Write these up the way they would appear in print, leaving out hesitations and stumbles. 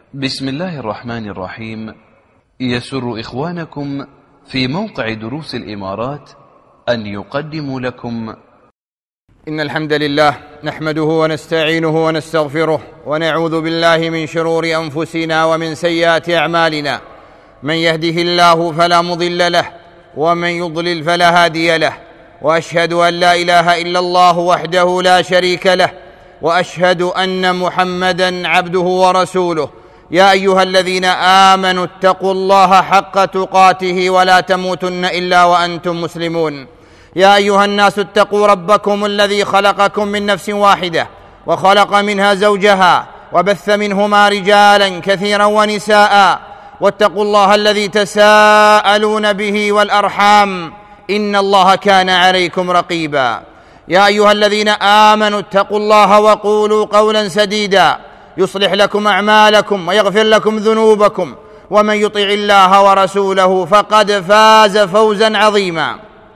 بسم الله الرحمن الرحيم. يسر إخوانكم في موقع دروس الإمارات أن يقدموا لكم إن الحمد لله نحمده ونستعينه ونستغفره ونعوذ بالله من شرور أنفسنا ومن سيئات أعمالنا. من يهده الله فلا مضل له ومن يضلل فلا هادي له، وأشهد أن لا إله إلا الله وحده لا شريك له، وأشهد أن محمدًا عبده ورسوله. يا أيها الذين آمنوا اتقوا الله حق تقاته ولا تموتن إلا وأنتم مسلمون. يا أيها الناس اتقوا ربكم الذي خلقكم من نفس واحدة وخلق منها زوجها وبث منهما رجالا كثيرا ونساء، واتقوا الله الذي تساءلون به والأرحام إن الله كان عليكم رقيبا. يا أيها الذين آمنوا اتقوا الله وقولوا قولا سديدا يصلح لكم أعمالكم ويغفر لكم ذنوبكم، ومن يطع الله ورسوله فقد فاز فوزا عظيما.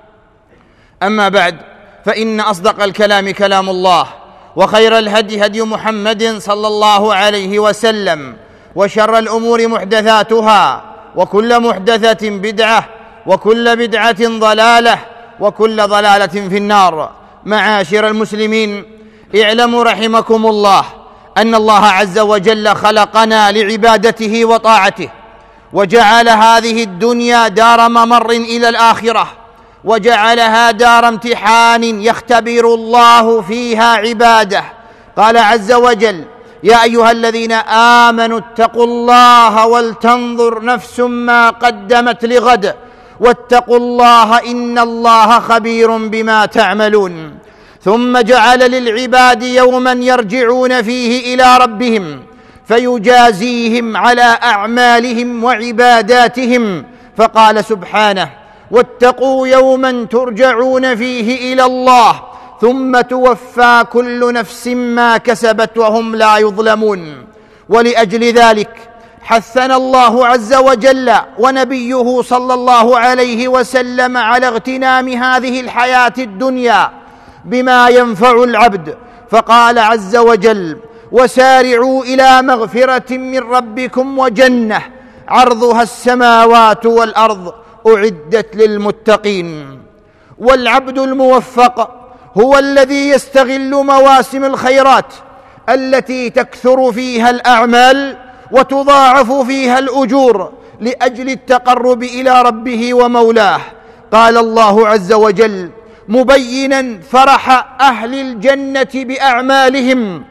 أما بعد، فإن أصدق الكلام كلام الله، وخير الهدي هدي محمد صلى الله عليه وسلم، وشر الأمور محدثاتها، وكل محدثة بدعة، وكل بدعة ضلالة، وكل ضلالة في النار. معاشر المسلمين، اعلموا رحمكم الله أن الله عز وجل خلقنا لعبادته وطاعته، وجعل هذه الدنيا دار ممر إلى الآخرة، وجعلها دار امتحان يختبر الله فيها عباده. قال عز وجل: يا أيها الذين آمنوا اتقوا الله ولتنظر نفس ما قدمت لغد واتقوا الله إن الله خبير بما تعملون. ثم جعل للعباد يوما يرجعون فيه إلى ربهم فيجازيهم على أعمالهم وعباداتهم، فقال سبحانه: واتقوا يوما ترجعون فيه إلى الله ثم توفى كل نفس ما كسبت وهم لا يظلمون. ولأجل ذلك حثنا الله عز وجل ونبيه صلى الله عليه وسلم على اغتنام هذه الحياة الدنيا بما ينفع العبد، فقال عز وجل: وسارعوا إلى مغفرة من ربكم وجنة عرضها السماوات والأرض أعدت للمتقين. والعبد الموفق هو الذي يستغل مواسم الخيرات التي تكثر فيها الأعمال وتضاعف فيها الأجور لأجل التقرب إلى ربه ومولاه. قال الله عز وجل مبينا فرح أهل الجنة بأعمالهم: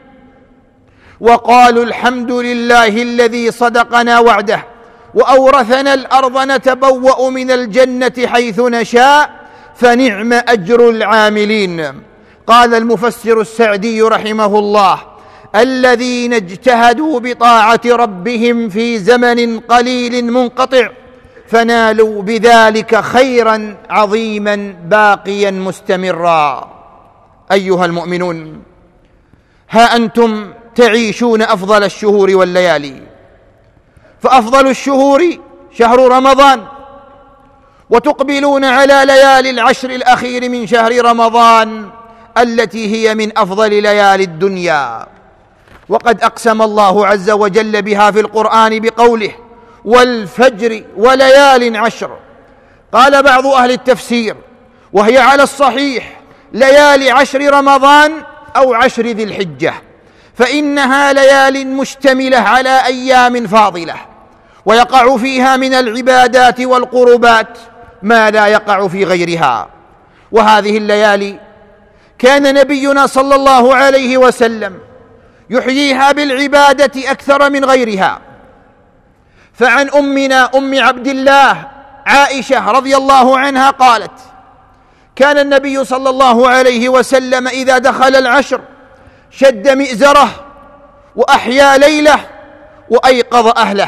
وقالوا الحمد لله الذي صدقنا وعده وأورثنا الأرض نتبوأ من الجنة حيث نشاء فنعم أجر العاملين. قال المفسر السعدي رحمه الله: الذين اجتهدوا بطاعة ربهم في زمن قليل منقطع فنالوا بذلك خيرا عظيما باقيا مستمرا. أيها المؤمنون، ها أنتم تعيشون أفضل الشهور والليالي، فأفضل الشهور شهر رمضان، وتقبلون على ليالي العشر الأخير من شهر رمضان التي هي من أفضل ليالي الدنيا. وقد أقسم الله عز وجل بها في القرآن بقوله: والفجر وليال عشر. قال بعض أهل التفسير: وهي على الصحيح ليالي عشر رمضان أو عشر ذي الحجة، فإنها ليال مشتملة على أيام فاضلة، ويقع فيها من العبادات والقربات ما لا يقع في غيرها. وهذه الليالي كان نبينا صلى الله عليه وسلم يحييها بالعبادة أكثر من غيرها. فعن أمنا أم عبد الله عائشة رضي الله عنها قالت: كان النبي صلى الله عليه وسلم إذا دخل العشر شد مئزره وأحيا ليله وأيقظ أهله.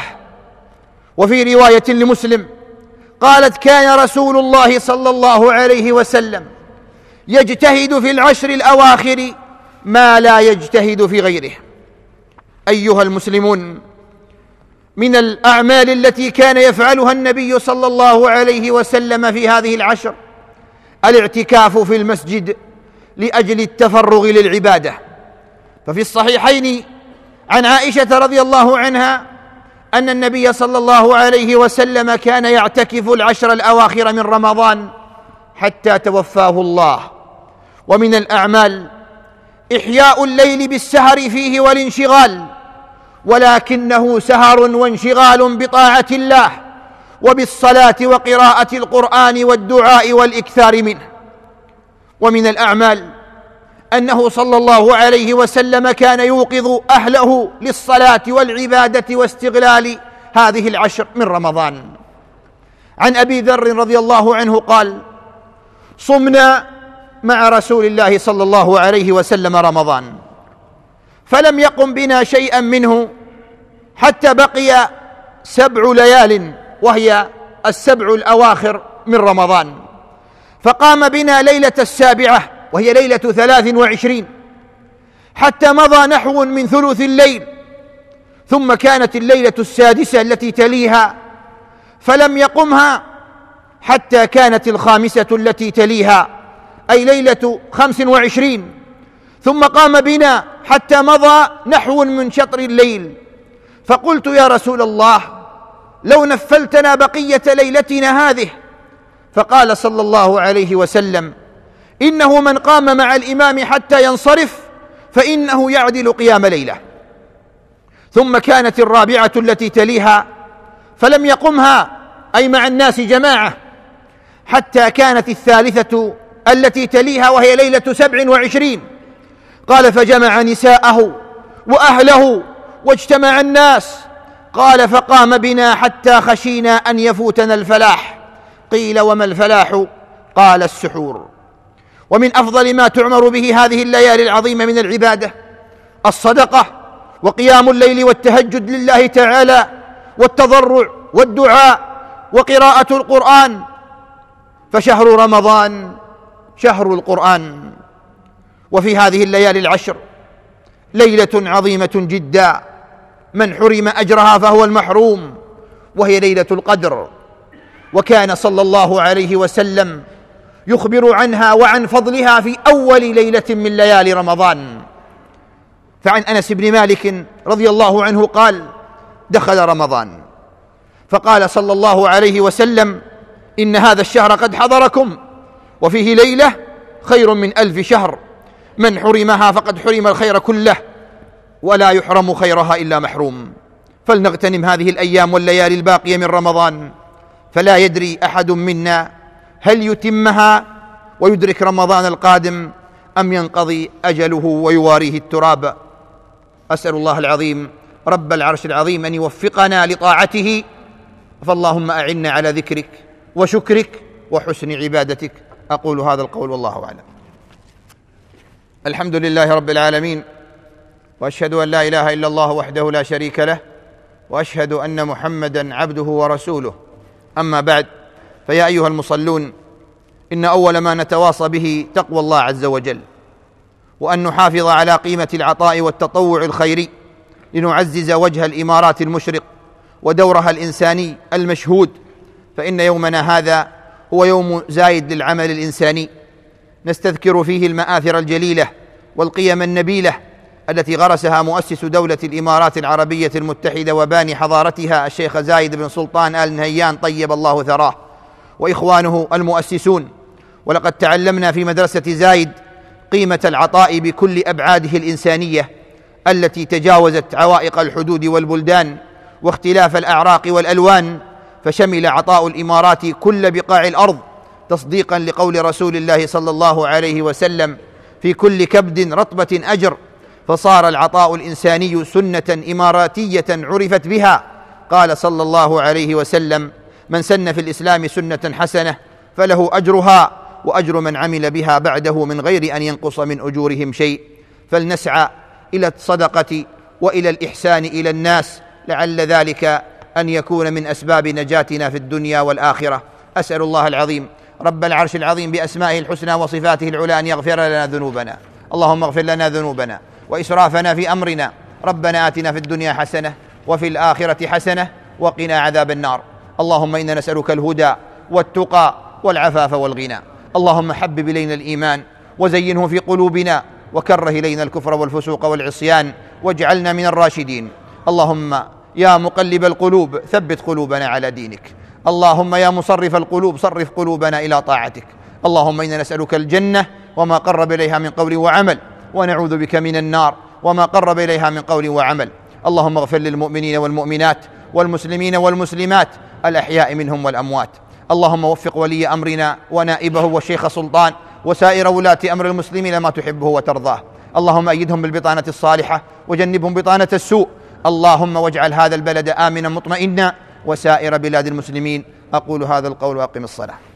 وفي رواية لمسلم قالت: كان رسول الله صلى الله عليه وسلم يجتهد في العشر الأواخر ما لا يجتهد في غيره. أيها المسلمون، من الأعمال التي كان يفعلها النبي صلى الله عليه وسلم في هذه العشر الاعتكاف في المسجد لأجل التفرغ للعبادة. ففي الصحيحين عن عائشة رضي الله عنها أن النبي صلى الله عليه وسلم كان يعتكف العشر الأواخر من رمضان حتى توفاه الله. ومن الأعمال إحياء الليل بالسهر فيه والانشغال، ولكنه سهر وانشغال بطاعة الله وبالصلاة وقراءة القرآن والدعاء والإكثار منه. ومن الأعمال أنه صلى الله عليه وسلم كان يوقظ أهله للصلاة والعبادة واستغلال هذه العشر من رمضان. عن أبي ذر رضي الله عنه قال: صمنا مع رسول الله صلى الله عليه وسلم رمضان، فلم يقم بنا شيئا منه حتى بقي 7 ليال، وهي 7 الأواخر من رمضان، فقام بنا ليلة 7 وهي ليلة 23، حتى مضى نحو من ثلث الليل، ثم كانت الليلة 6 التي تليها فلم يقمها حتى كانت 5 التي تليها، أي ليلة 25، ثم قام بنا حتى مضى نحو من شطر الليل، فقلت: يا رسول الله، لو نفلتنا بقية ليلتنا هذه. فقال صلى الله عليه وسلم: إنه من قام مع الإمام حتى ينصرف فإنه يعدل قيام ليلة. ثم كانت 4 التي تليها فلم يقمها، أي مع الناس جماعة، حتى كانت 3 التي تليها وهي ليلة 27. قال: فجمع نساءه وأهله واجتمع الناس. قال: فقام بنا حتى خشينا أن يفوتنا الفلاح. قيل: وما الفلاح؟ قال: السحور. ومن أفضل ما تعمر به هذه الليالي العظيمة من العبادة الصدقة وقيام الليل والتهجد لله تعالى والتضرع والدعاء وقراءة القرآن، فشهر رمضان شهر القرآن. وفي هذه الليالي العشر ليلة عظيمة جدا، من حرم أجرها فهو المحروم، وهي ليلة القدر. وكان صلى الله عليه وسلم يخبر عنها وعن فضلها في أول ليلة من ليالي رمضان. فعن أنس بن مالك رضي الله عنه قال: دخل رمضان فقال صلى الله عليه وسلم: إن هذا الشهر قد حضركم، وفيه ليلة خير من 1000 شهر، من حرمها فقد حرم الخير كله، ولا يحرم خيرها إلا محروم. فلنغتنم هذه الأيام والليالي الباقية من رمضان، فلا يدري أحد منا هل يتمها ويدرك رمضان القادم أم ينقضي أجله ويواريه التراب. أسأل الله العظيم رب العرش العظيم أن يوفقنا لطاعته، فاللهم أعنا على ذكرك وشكرك وحسن عبادتك. أقول هذا القول والله أعلم. الحمد لله رب العالمين، وأشهد أن لا إله إلا الله وحده لا شريك له، وأشهد أن محمدا عبده ورسوله. أما بعد، فيا أيها المصلون، إن أول ما نتواصى به تقوى الله عز وجل، وأن نحافظ على قيمة العطاء والتطوع الخيري لنعزز وجه الإمارات المشرق ودورها الإنساني المشهود. فإن يومنا هذا هو يوم زايد للعمل الإنساني، نستذكر فيه المآثر الجليلة والقيم النبيلة التي غرسها مؤسس دولة الإمارات العربية المتحدة وباني حضارتها الشيخ زايد بن سلطان آل نهيان طيب الله ثراه وإخوانه المؤسسون. ولقد تعلمنا في مدرسة زايد قيمة العطاء بكل أبعاده الإنسانية التي تجاوزت عوائق الحدود والبلدان واختلاف الأعراق والألوان، فشمل عطاء الإمارات كل بقاع الأرض تصديقا لقول رسول الله صلى الله عليه وسلم: في كل كبد رطبة أجر. فصار العطاء الإنساني سنة إماراتية عرفت بها. قال صلى الله عليه وسلم: من سن في الإسلام سنة حسنة فله أجرها وأجر من عمل بها بعده من غير أن ينقص من أجورهم شيء. فلنسعى إلى الصدقة وإلى الإحسان إلى الناس، لعل ذلك أن يكون من أسباب نجاتنا في الدنيا والآخرة. أسأل الله العظيم رب العرش العظيم بأسمائه الحسنى وصفاته العلى أن يغفر لنا ذنوبنا. اللهم اغفر لنا ذنوبنا وإسرافنا في أمرنا. ربنا آتنا في الدنيا حسنة وفي الآخرة حسنة وقنا عذاب النار. اللهم إنا نسألك الهدى والتقى والعفاف والغنى. اللهم حبب إلينا الإيمان وزينه في قلوبنا، وكره إلينا الكفر والفسوق والعصيان، واجعلنا من الراشدين. اللهم يا مقلب القلوب ثبت قلوبنا على دينك. اللهم يا مصرف القلوب صرف قلوبنا إلى طاعتك. اللهم إنا نسألك الجنة وما قرب إليها من قول وعمل، ونعوذ بك من النار وما قرب إليها من قول وعمل. اللهم اغفر للمؤمنين والمؤمنات والمسلمين والمسلمات الأحياء منهم والأموات. اللهم وفق ولي أمرنا ونائبه والشيخ سلطان وسائر ولاة أمر المسلمين لما تحبه وترضاه. اللهم أيدهم بالبطانة الصالحة وجنبهم بطانة السوء. اللهم واجعل هذا البلد آمنا مطمئنا وسائر بلاد المسلمين. أقول هذا القول وأقم الصلاة.